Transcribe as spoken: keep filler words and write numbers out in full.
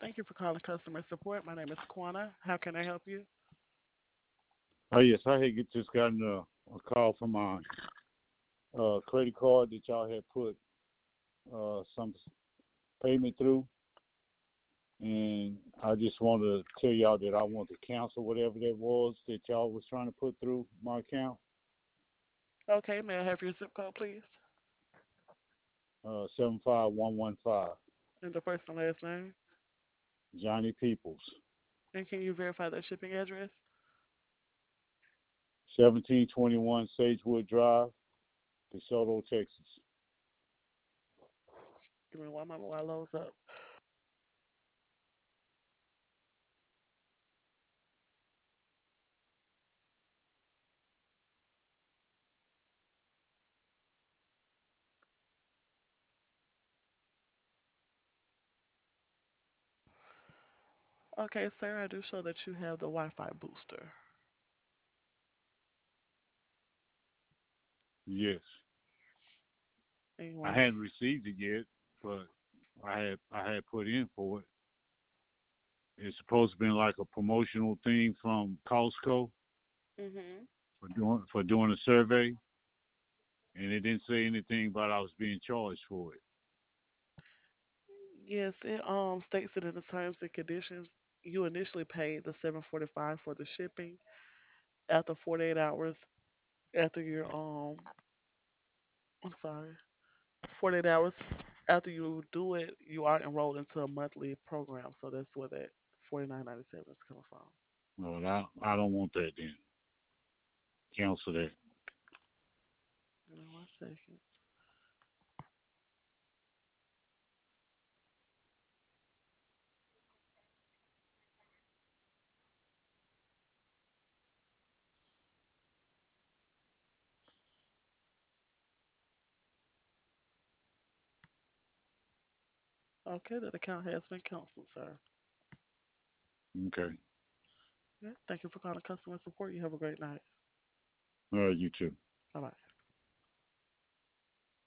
Thank you for calling customer support. My name is Quana. How can I help you? Oh yes, I had get- just gotten a, a call from my uh, credit card that y'all had put uh, some payment through, and I just wanted to tell y'all that I want to cancel whatever that was that y'all was trying to put through my account. Okay, may I have your zip code, please? Uh, seven five one one five, And the first and last name? Johnny Peoples, And can you verify that shipping address? seventeen twenty one Sagewood Drive, DeSoto, Texas. Give me one moment while I load up. Okay, sir, I do show that you have the Wi-Fi booster. Yes, And you I want hadn't received it yet, but I had I had put in for it. It's supposed to be like a promotional thing from Costco to... Mm-hmm. for doing for doing a survey, and it didn't say anything about I was being charged for it. Yes, it um states it in the terms and conditions. You initially paid the seven forty-five for the shipping. After forty-eight hours, after your um, I'm sorry, forty-eight hours after you do it, you are enrolled into a monthly program. So that's where that forty-nine ninety-seven is coming from. No, I, I don't want that then. Cancel that. Give me one second. Okay, that account has been canceled, sir. Okay. Yeah, thank you for calling customer support. You have a great night. All right, you too. Bye bye.